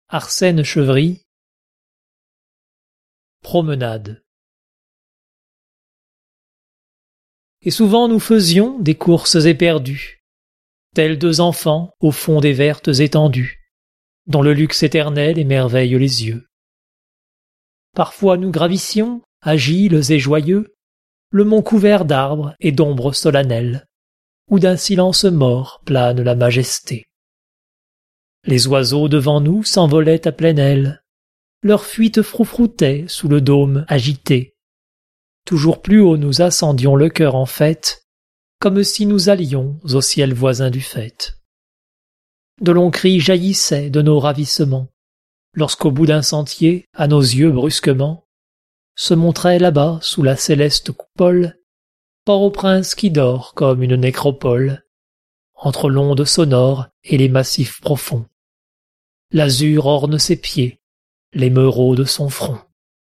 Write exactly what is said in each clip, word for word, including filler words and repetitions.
Arsène Chevry. Promenade. Et souvent nous faisions des courses éperdues, tels deux enfants au fond des vertes étendues, dont le luxe éternel émerveille les yeux. Parfois nous gravissions, agiles et joyeux, le mont couvert d'arbres et d'ombres solennelles, où d'un silence mort plane la majesté. Les oiseaux devant nous s'envolaient à pleine aile, leur fuite froufroutait sous le dôme agité. Toujours plus haut nous ascendions le cœur en fête, comme si nous allions au ciel voisin du faîte. De longs cris jaillissaient de nos ravissements, lorsqu'au bout d'un sentier, à nos yeux brusquement, se montrait là-bas, sous la céleste coupole, Port-au-Prince qui dort comme une nécropole, entre l'onde sonore et les massifs profonds. L'azur orne ses pieds, l'émeraude son front.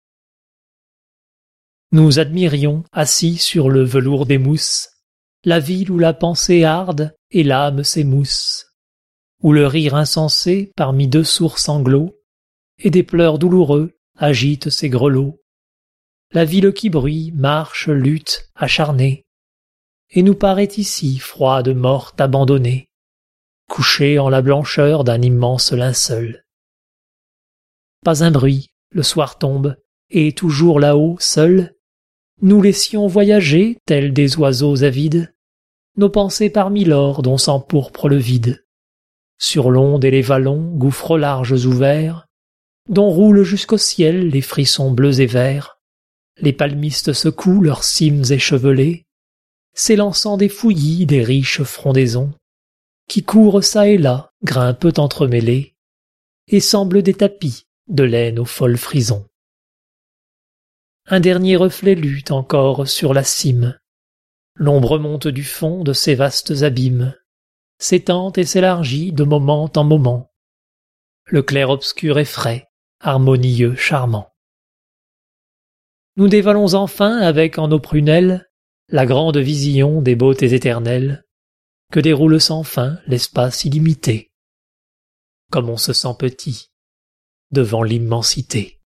Nous admirions, assis sur le velours des mousses, la ville où la pensée arde et l'âme s'émousse, où le rire insensé parmi deux sourds sanglots et des pleurs douloureux agite ses grelots. La ville qui bruit, marche, lutte, acharnée, et nous paraît ici froide, morte, abandonnée, couchée en la blancheur d'un immense linceul. Pas un bruit, le soir tombe, et toujours là-haut, seuls, nous laissions voyager, tels des oiseaux avides, nos pensées parmi l'or dont s'empourpre le vide. Sur l'onde et les vallons, gouffres larges ouverts, dont roulent jusqu'au ciel les frissons bleus et verts, les palmistes secouent leurs cimes échevelées, s'élançant des fouillis des riches frondaisons, qui courent çà et là, grimpent entremêlés, et semblent des tapis de laine aux folles frisons. Un dernier reflet lutte encore sur la cime, l'ombre monte du fond de ces vastes abîmes, s'étend et s'élargit de moment en moment, le clair-obscur est frais, harmonieux, charmant. Nous dévalons enfin avec en nos prunelles la grande vision des beautés éternelles que déroule sans fin l'espace illimité, comme on se sent petit devant l'immensité.